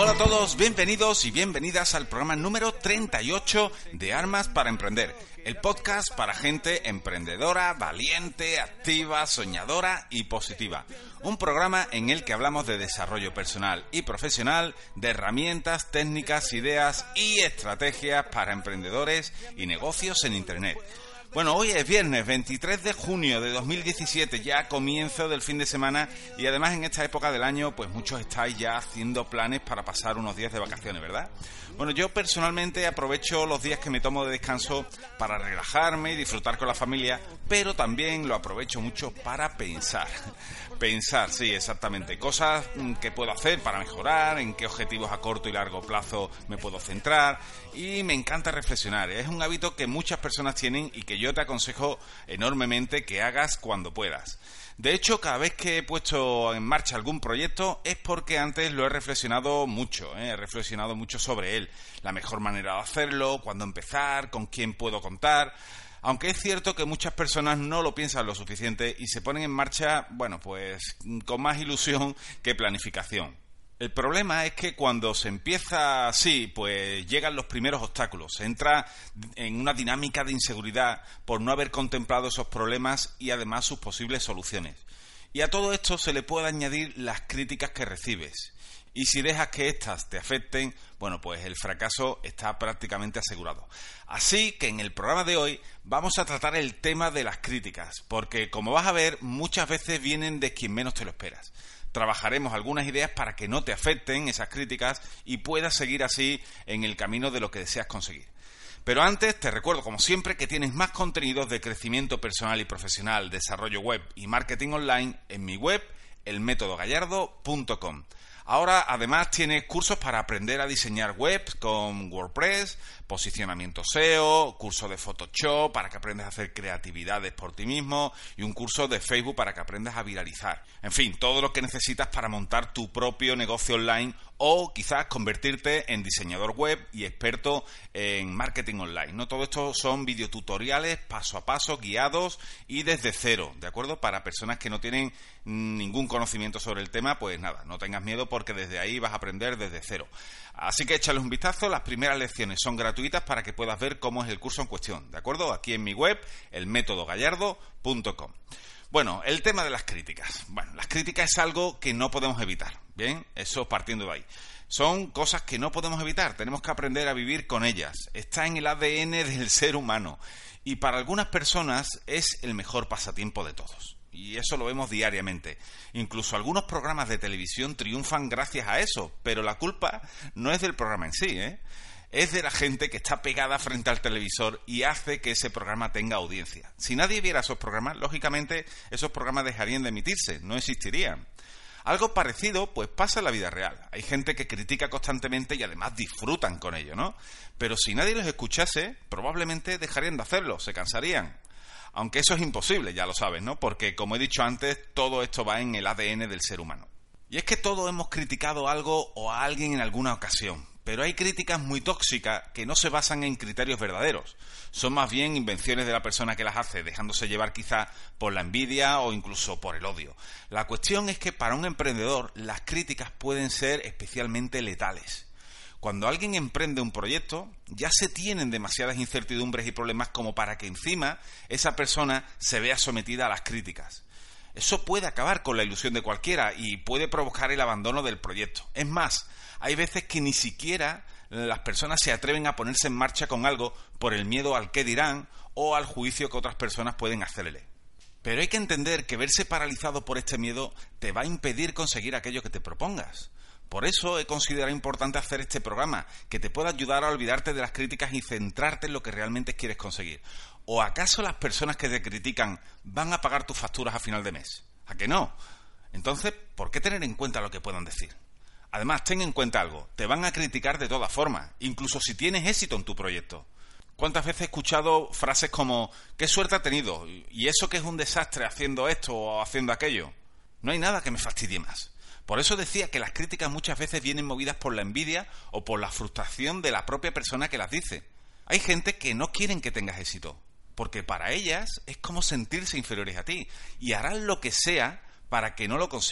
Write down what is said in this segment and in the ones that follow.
Hola a todos, bienvenidos y bienvenidas al programa número 38 de Armas para Emprender, el podcast para gente emprendedora, valiente, activa, soñadora y positiva. Un programa en el que hablamos de desarrollo personal y profesional, de herramientas, técnicas, ideas y estrategias para emprendedores y negocios en Internet. Bueno, hoy es viernes 23 de junio de 2017, ya comienzo del fin de semana y además en esta época del año pues muchos estáis ya haciendo planes para pasar unos días de vacaciones, ¿verdad? Bueno, yo personalmente aprovecho los días que me tomo de descanso para relajarme y disfrutar con la familia, pero también lo aprovecho mucho para pensar. Pensar, sí, exactamente. Cosas que puedo hacer para mejorar, en qué objetivos a corto y largo plazo me puedo centrar y me encanta reflexionar. Es un hábito que muchas personas tienen y que yo te aconsejo enormemente que hagas cuando puedas. De hecho, cada vez que he puesto en marcha algún proyecto es porque antes lo he reflexionado mucho, he reflexionado mucho sobre él, la mejor manera de hacerlo, cuándo empezar, con quién puedo contar. Aunque es cierto que muchas personas no lo piensan lo suficiente y se ponen en marcha, bueno, pues con más ilusión que planificación. El problema es que cuando se empieza así, pues llegan los primeros obstáculos. Se entra en una dinámica de inseguridad por no haber contemplado esos problemas y además sus posibles soluciones. Y a todo esto se le puede añadir las críticas que recibes. Y si dejas que éstas te afecten, bueno, pues el fracaso está prácticamente asegurado. Así que en el programa de hoy vamos a tratar el tema de las críticas, porque como vas a ver, muchas veces vienen de quien menos te lo esperas. Trabajaremos algunas ideas para que no te afecten esas críticas y puedas seguir así en el camino de lo que deseas conseguir. Pero antes te recuerdo, como siempre, que tienes más contenidos de crecimiento personal y profesional, desarrollo web y marketing online en mi web, elmetodogallardo.com. Ahora, además, tienes cursos para aprender a diseñar webs con WordPress, posicionamiento SEO, curso de Photoshop para que aprendas a hacer creatividades por ti mismo y un curso de Facebook para que aprendas a viralizar. En fin, todo lo que necesitas para montar tu propio negocio online o quizás convertirte en diseñador web y experto en marketing online, ¿no? Todo esto son videotutoriales paso a paso, guiados y desde cero, ¿de acuerdo? Para personas que no tienen ningún conocimiento sobre el tema, pues nada, no tengas miedo porque desde ahí vas a aprender desde cero. Así que échale un vistazo, las primeras lecciones son gratuitas para que puedas ver cómo es el curso en cuestión, ¿de acuerdo? Aquí en mi web, elmetodogallardo.com. Bueno, el tema de las críticas. Bueno, las críticas es algo que no podemos evitar, ¿bien? Eso partiendo de ahí. Son cosas que no podemos evitar, tenemos que aprender a vivir con ellas. Está en el ADN del ser humano y para algunas personas es el mejor pasatiempo de todos. Y eso lo vemos diariamente. Incluso algunos programas de televisión triunfan gracias a eso, pero la culpa no es del programa en sí, es de la gente que está pegada frente al televisor y hace que ese programa tenga audiencia. Si nadie viera esos programas, lógicamente esos programas dejarían de emitirse, no existirían. Algo parecido pues pasa en la vida real. Hay gente que critica constantemente y además disfrutan con ello, ¿no? Pero si nadie los escuchase, probablemente dejarían de hacerlo, se cansarían. Aunque eso es imposible, ya lo sabes, ¿no? Porque, como he dicho antes, todo esto va en el ADN del ser humano. Y es que todos hemos criticado algo o a alguien en alguna ocasión. Pero hay críticas muy tóxicas que no se basan en criterios verdaderos. Son más bien invenciones de la persona que las hace, dejándose llevar quizá por la envidia o incluso por el odio. La cuestión es que para un emprendedor las críticas pueden ser especialmente letales. Cuando alguien emprende un proyecto, ya se tienen demasiadas incertidumbres y problemas como para que encima esa persona se vea sometida a las críticas. Eso puede acabar con la ilusión de cualquiera y puede provocar el abandono del proyecto. Es más, hay veces que ni siquiera las personas se atreven a ponerse en marcha con algo por el miedo al qué dirán o al juicio que otras personas pueden hacerle. Pero hay que entender que verse paralizado por este miedo te va a impedir conseguir aquello que te propongas. Por eso he considerado importante hacer este programa, que te pueda ayudar a olvidarte de las críticas y centrarte en lo que realmente quieres conseguir. ¿O acaso las personas que te critican van a pagar tus facturas a final de mes? ¿A que no? Entonces, ¿por qué tener en cuenta lo que puedan decir? Además, ten en cuenta algo, te van a criticar de todas formas, incluso si tienes éxito en tu proyecto. ¿Cuántas veces he escuchado frases como «qué suerte ha tenido?» y «eso que es un desastre haciendo esto o haciendo aquello?» No hay nada que me fastidie más. Por eso decía que las críticas muchas veces vienen movidas por la envidia o por la frustración de la propia persona que las dice. Hay gente que no quieren que tengas éxito, porque para ellas es como sentirse inferiores a ti y harán lo que sea para que no lo consigas.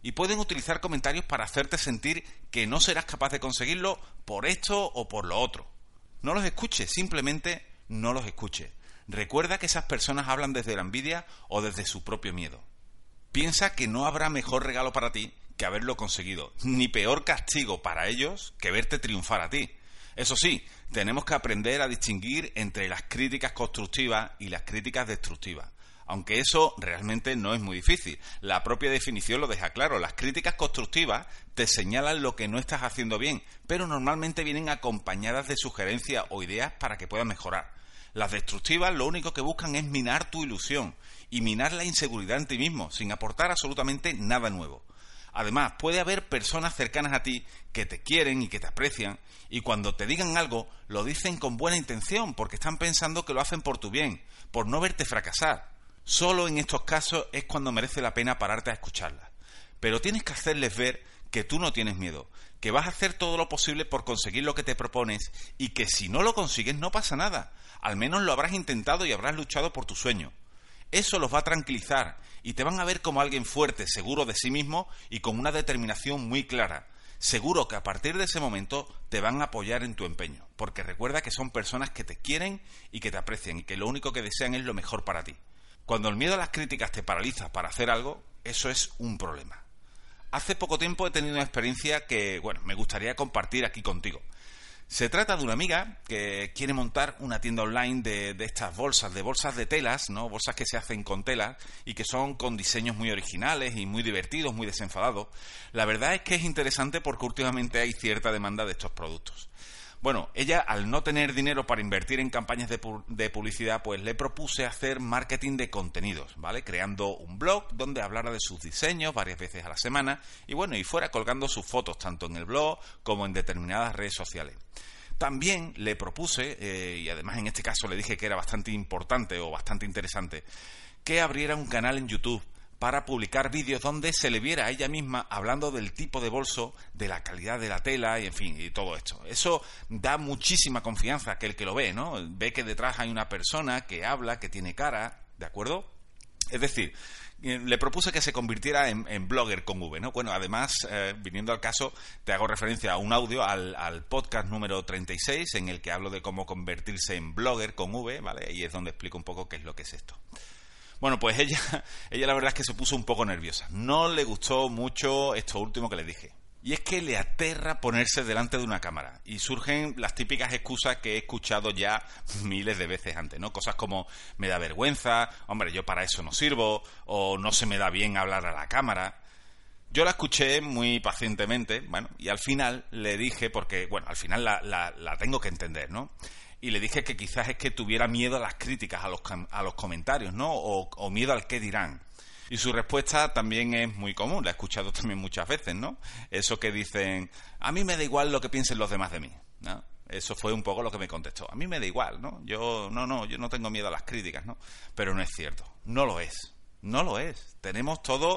Y pueden utilizar comentarios para hacerte sentir que no serás capaz de conseguirlo por esto o por lo otro. No los escuches, simplemente no los escuches. Recuerda que esas personas hablan desde la envidia o desde su propio miedo. Piensa que no habrá mejor regalo para ti que haberlo conseguido, ni peor castigo para ellos que verte triunfar a ti. Eso sí, tenemos que aprender a distinguir entre las críticas constructivas y las críticas destructivas. Aunque eso realmente no es muy difícil. La propia definición lo deja claro. Las críticas constructivas te señalan lo que no estás haciendo bien, pero normalmente vienen acompañadas de sugerencias o ideas para que puedas mejorar. Las destructivas lo único que buscan es minar tu ilusión y minar la inseguridad en ti mismo, sin aportar absolutamente nada nuevo. Además, puede haber personas cercanas a ti que te quieren y que te aprecian, y cuando te digan algo, lo dicen con buena intención, porque están pensando que lo hacen por tu bien, por no verte fracasar. Solo en estos casos es cuando merece la pena pararte a escucharlas. Pero tienes que hacerles ver que tú no tienes miedo, que vas a hacer todo lo posible por conseguir lo que te propones y que si no lo consigues no pasa nada. Al menos lo habrás intentado y habrás luchado por tu sueño. Eso los va a tranquilizar y te van a ver como alguien fuerte, seguro de sí mismo y con una determinación muy clara. Seguro que a partir de ese momento te van a apoyar en tu empeño, porque recuerda que son personas que te quieren y que te aprecian y que lo único que desean es lo mejor para ti. Cuando el miedo a las críticas te paraliza para hacer algo, eso es un problema. Hace poco tiempo he tenido una experiencia que, me gustaría compartir aquí contigo. Se trata de una amiga que quiere montar una tienda online de estas bolsas de telas, ¿no? Bolsas que se hacen con tela y que son con diseños muy originales y muy divertidos, muy desenfadados. La verdad es que es interesante porque últimamente hay cierta demanda de estos productos. Bueno, ella, al no tener dinero para invertir en campañas de publicidad, pues le propuse hacer marketing de contenidos, ¿vale? Creando un blog donde hablara de sus diseños varias veces a la semana y fuera colgando sus fotos tanto en el blog como en determinadas redes sociales. También le propuse, y además en este caso le dije que era bastante importante o bastante interesante, que abriera un canal en YouTube para publicar vídeos donde se le viera a ella misma hablando del tipo de bolso, de la calidad de la tela y en fin, y todo esto. Eso da muchísima confianza a aquel que lo ve, ¿no? Ve que detrás hay una persona que habla, que tiene cara, ¿de acuerdo? Es decir, le propuse que se convirtiera en blogger con V, ¿no? Bueno, además, viniendo al caso, te hago referencia a un audio, al podcast número 36, en el que hablo de cómo convertirse en blogger con V, ¿vale? Y es donde explico un poco qué es lo que es esto. Bueno, pues ella la verdad es que se puso un poco nerviosa. No le gustó mucho esto último que le dije. Y es que le aterra ponerse delante de una cámara. Y surgen las típicas excusas que he escuchado ya miles de veces antes, ¿no? Cosas como, me da vergüenza, hombre, yo para eso no sirvo, o no se me da bien hablar a la cámara. Yo la escuché muy pacientemente, y al final le dije, porque, al final la tengo que entender, ¿no? Y le dije que quizás es que tuviera miedo a las críticas, a los comentarios, ¿no? O miedo al qué dirán. Y su respuesta también es muy común, la he escuchado también muchas veces, ¿no? Eso que dicen, a mí me da igual lo que piensen los demás de mí, ¿no? Eso fue un poco lo que me contestó. A mí me da igual, ¿no? Yo no tengo miedo a las críticas, ¿no? Pero no es cierto, no lo es. No lo es. Tenemos todo,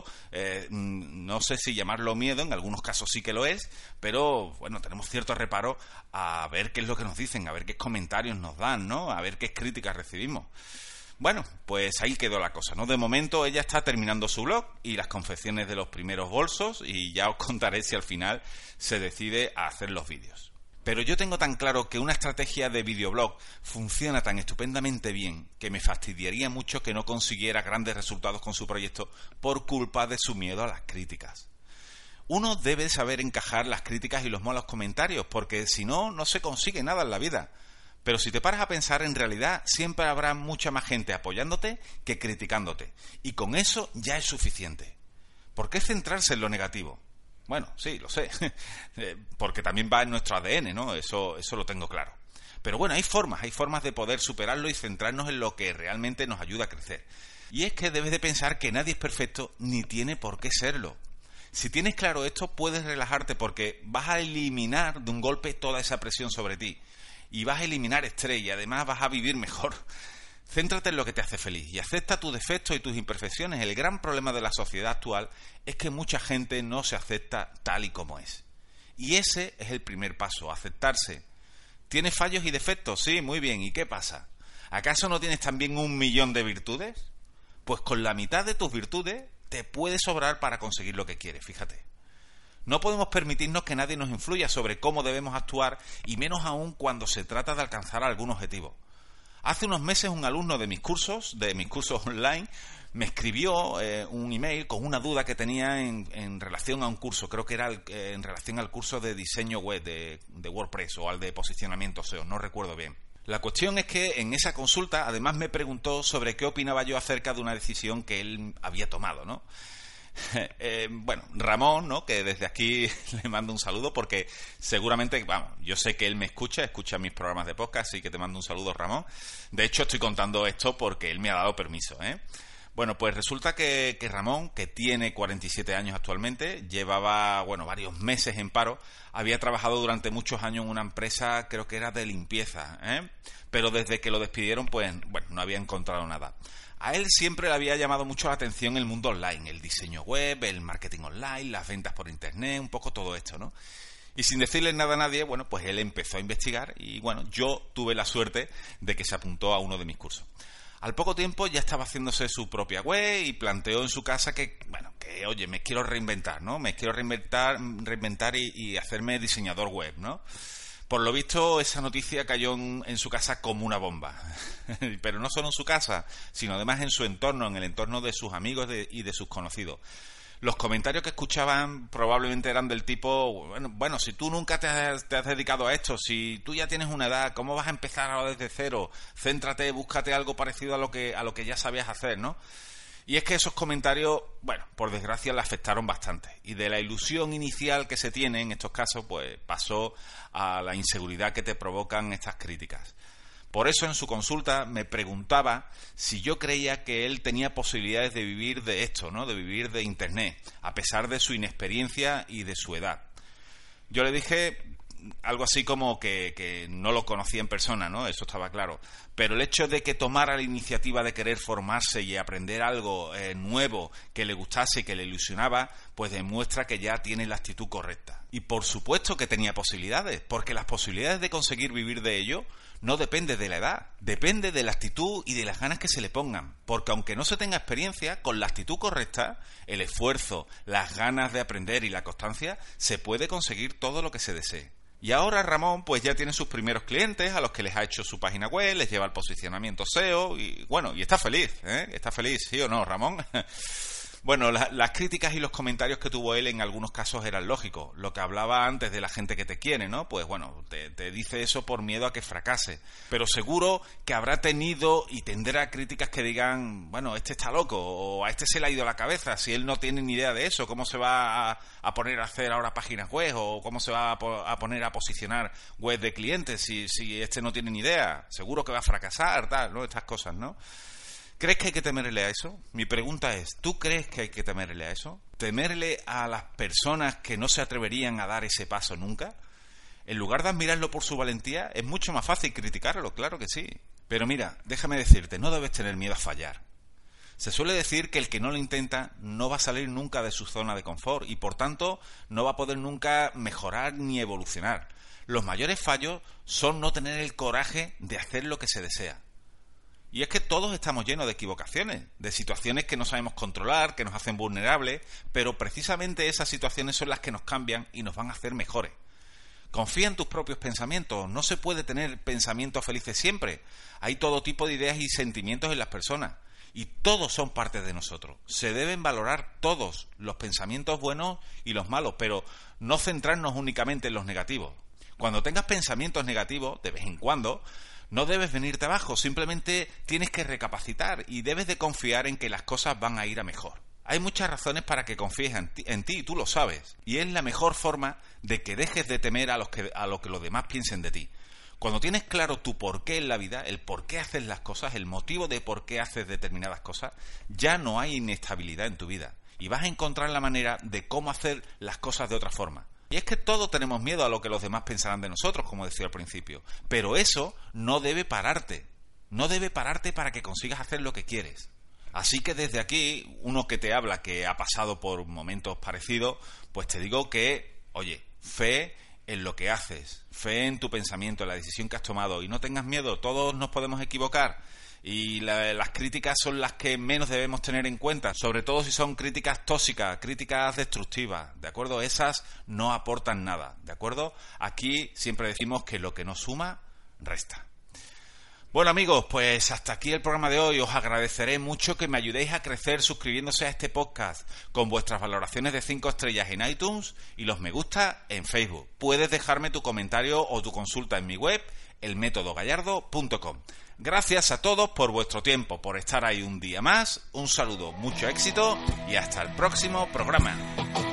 no sé si llamarlo miedo, en algunos casos sí que lo es, pero tenemos cierto reparo a ver qué es lo que nos dicen, a ver qué comentarios nos dan, ¿no? A ver qué críticas recibimos. Bueno, pues ahí quedó la cosa, ¿no? De momento ella está terminando su blog y las confecciones de los primeros bolsos y ya os contaré si al final se decide a hacer los vídeos. Pero yo tengo tan claro que una estrategia de videoblog funciona tan estupendamente bien que me fastidiaría mucho que no consiguiera grandes resultados con su proyecto por culpa de su miedo a las críticas. Uno debe saber encajar las críticas y los malos comentarios, porque si no, no se consigue nada en la vida. Pero si te paras a pensar, en realidad siempre habrá mucha más gente apoyándote que criticándote. Y con eso ya es suficiente. ¿Por qué centrarse en lo negativo? Bueno, sí, lo sé, porque también va en nuestro ADN, ¿no? Eso lo tengo claro. Pero hay formas de poder superarlo y centrarnos en lo que realmente nos ayuda a crecer. Y es que debes de pensar que nadie es perfecto ni tiene por qué serlo. Si tienes claro esto, puedes relajarte porque vas a eliminar de un golpe toda esa presión sobre ti. Y vas a eliminar estrés y además vas a vivir mejor. Céntrate en lo que te hace feliz y acepta tus defectos y tus imperfecciones. El gran problema de la sociedad actual es que mucha gente no se acepta tal y como es. Y ese es el primer paso, aceptarse. ¿Tienes fallos y defectos? Sí, muy bien. ¿Y qué pasa? ¿Acaso no tienes también 1.000.000 de virtudes? Pues con la mitad de tus virtudes te puede sobrar para conseguir lo que quieres, fíjate. No podemos permitirnos que nadie nos influya sobre cómo debemos actuar, y menos aún cuando se trata de alcanzar algún objetivo. Hace unos meses un alumno de mis cursos online, me escribió un email con una duda que tenía en relación a un curso. Creo que era en relación al curso de diseño web de WordPress o al de posicionamiento SEO, no recuerdo bien. La cuestión es que en esa consulta además me preguntó sobre qué opinaba yo acerca de una decisión que él había tomado, ¿no? Bueno, Ramón, ¿no? Que desde aquí le mando un saludo porque seguramente, vamos, yo sé que él me escucha mis programas de podcast, así que te mando un saludo, Ramón. De hecho, estoy contando esto porque él me ha dado permiso, ¿eh? Bueno, pues resulta que Ramón, que tiene 47 años actualmente, llevaba, varios meses en paro, había trabajado durante muchos años en una empresa, creo que era de limpieza, ¿eh? Pero desde que lo despidieron, pues, no había encontrado nada. A él siempre le había llamado mucho la atención el mundo online, el diseño web, el marketing online, las ventas por internet, un poco todo esto, ¿no? Y sin decirle nada a nadie, pues él empezó a investigar y, yo tuve la suerte de que se apuntó a uno de mis cursos. Al poco tiempo ya estaba haciéndose su propia web y planteó en su casa que oye, me quiero reinventar, ¿no? Me quiero reinventar y hacerme diseñador web, ¿no? Por lo visto, esa noticia cayó en su casa como una bomba. Pero no solo en su casa, sino además en su entorno, en el entorno de sus amigos y de sus conocidos. Los comentarios que escuchaban probablemente eran del tipo, bueno, si tú nunca te has dedicado a esto, si tú ya tienes una edad, ¿cómo vas a empezar ahora desde cero? Céntrate, búscate algo parecido a lo que ya sabías hacer, ¿no? Y es que esos comentarios, por desgracia, le afectaron bastante. Y de la ilusión inicial que se tiene en estos casos, pues pasó a la inseguridad que te provocan estas críticas. Por eso en su consulta me preguntaba si yo creía que él tenía posibilidades de vivir de esto, ¿no? De vivir de Internet, a pesar de su inexperiencia y de su edad. Yo le dije algo así como que no lo conocía en persona, ¿no? Eso estaba claro. Pero el hecho de que tomara la iniciativa de querer formarse y aprender algo nuevo que le gustase y que le ilusionaba, pues demuestra que ya tiene la actitud correcta. Y por supuesto que tenía posibilidades, porque las posibilidades de conseguir vivir de ello no depende de la edad, depende de la actitud y de las ganas que se le pongan. Porque aunque no se tenga experiencia, con la actitud correcta, el esfuerzo, las ganas de aprender y la constancia, se puede conseguir todo lo que se desee. Y ahora Ramón pues ya tiene sus primeros clientes a los que les ha hecho su página web, les lleva el posicionamiento SEO y está feliz, ¿eh? Está feliz, ¿sí o no, Ramón? Bueno, las críticas y los comentarios que tuvo él en algunos casos eran lógicos. Lo que hablaba antes de la gente que te quiere, ¿no? Pues te dice eso por miedo a que fracase. Pero seguro que habrá tenido y tendrá críticas que digan, este está loco, o a este se le ha ido la cabeza, si él no tiene ni idea de eso, ¿cómo se va a poner a hacer ahora páginas web? O ¿cómo se va a poner a posicionar web de clientes si este no tiene ni idea? Seguro que va a fracasar, tal, ¿no? Estas cosas, ¿no? ¿Crees que hay que temerle a eso? Mi pregunta es, ¿tú crees que hay que temerle a eso? ¿Temerle a las personas que no se atreverían a dar ese paso nunca? En lugar de admirarlo por su valentía, es mucho más fácil criticarlo, claro que sí. Pero mira, déjame decirte, no debes tener miedo a fallar. Se suele decir que el que no lo intenta no va a salir nunca de su zona de confort y por tanto no va a poder nunca mejorar ni evolucionar. Los mayores fallos son no tener el coraje de hacer lo que se desea. Y es que todos estamos llenos de equivocaciones, de situaciones que no sabemos controlar, que nos hacen vulnerables, pero precisamente esas situaciones son las que nos cambian y nos van a hacer mejores. Confía en tus propios pensamientos, no se puede tener pensamientos felices siempre. Hay todo tipo de ideas y sentimientos en las personas, y todos son parte de nosotros. Se deben valorar todos, los pensamientos buenos y los malos, pero no centrarnos únicamente en los negativos. Cuando tengas pensamientos negativos, de vez en cuando, no debes venirte abajo, simplemente tienes que recapacitar y debes de confiar en que las cosas van a ir a mejor. Hay muchas razones para que confíes en ti, tú lo sabes, y es la mejor forma de que dejes de temer a lo que los demás piensen de ti. Cuando tienes claro tu porqué en la vida, el por qué haces las cosas, el motivo de por qué haces determinadas cosas, ya no hay inestabilidad en tu vida y vas a encontrar la manera de cómo hacer las cosas de otra forma. Y es que todos tenemos miedo a lo que los demás pensarán de nosotros, como decía al principio. Pero eso no debe pararte. No debe pararte para que consigas hacer lo que quieres. Así que desde aquí, uno que te habla, que ha pasado por momentos parecidos, pues te digo que, oye, fe en lo que haces, fe en tu pensamiento, en la decisión que has tomado. Y no tengas miedo, todos nos podemos equivocar. Y las críticas son las que menos debemos tener en cuenta, sobre todo si son críticas tóxicas, críticas destructivas, ¿de acuerdo? Esas no aportan nada, ¿de acuerdo? Aquí siempre decimos que lo que no suma, resta. Bueno amigos, pues hasta aquí el programa de hoy. Os agradeceré mucho que me ayudéis a crecer suscribiéndose a este podcast con vuestras valoraciones de 5 estrellas en iTunes y los me gusta en Facebook. Puedes dejarme tu comentario o tu consulta en mi web, elmetodogallardo.com. Gracias a todos por vuestro tiempo, por estar ahí un día más. Un saludo, mucho éxito y hasta el próximo programa.